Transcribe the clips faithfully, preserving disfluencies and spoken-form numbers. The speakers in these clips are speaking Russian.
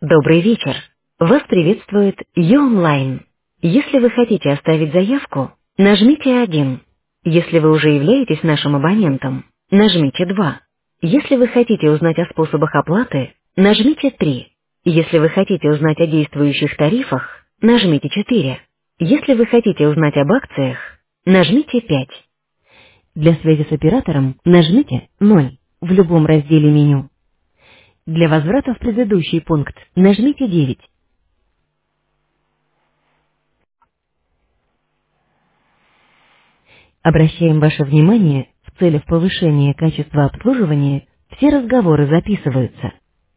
Добрый вечер. Вас приветствует Ю-Онлайн. Если вы хотите оставить заявку, нажмите один. Если вы уже являетесь нашим абонентом, нажмите два. Если вы хотите узнать о способах оплаты, нажмите три. Если вы хотите узнать о действующих тарифах, нажмите четыре. Если вы хотите узнать об акциях, нажмите пять. Для связи с оператором нажмите ноль в любом разделе меню. Для возврата в предыдущий пункт нажмите девять. Обращаем ваше внимание, в целях повышения качества обслуживания все разговоры записываются.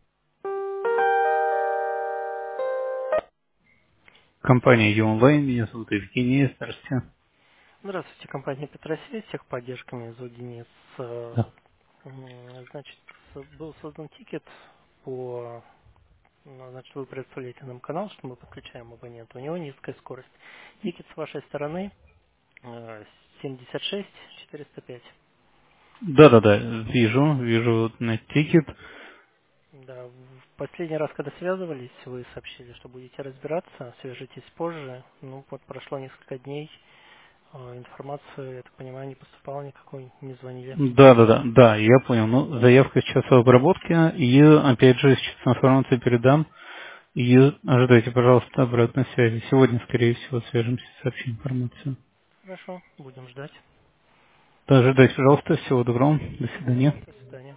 Компания Ю-Онлайн, меня зовут Евгений, здравствуйте. Здравствуйте, компания Петросвет, техподдержка, меня зовут Денис. Э, Да. м, Значит, с- был создан тикет по, ну, значит, вы представляете нам канал, что мы подключаем абонента, у него низкая скорость. Тикет с вашей стороны э, семьдесят шесть четыреста пять. Да-да-да, вижу, вижу вот на тикет. Да, в последний раз, когда связывались, вы сообщили, что будете разбираться, свяжитесь позже. Ну, вот прошло несколько дней, э, информации, я так понимаю, не поступало никакой, не звонили. Да-да-да, да, я понял. Ну, заявка сейчас в обработке, и опять же сейчас информацию передам, и ожидайте, пожалуйста, обратной связи. Сегодня, скорее всего, свяжемся, сообщим информацию. Хорошо, будем ждать. Да, ожидайте, пожалуйста, всего доброго, до Да, свидания. до свидания.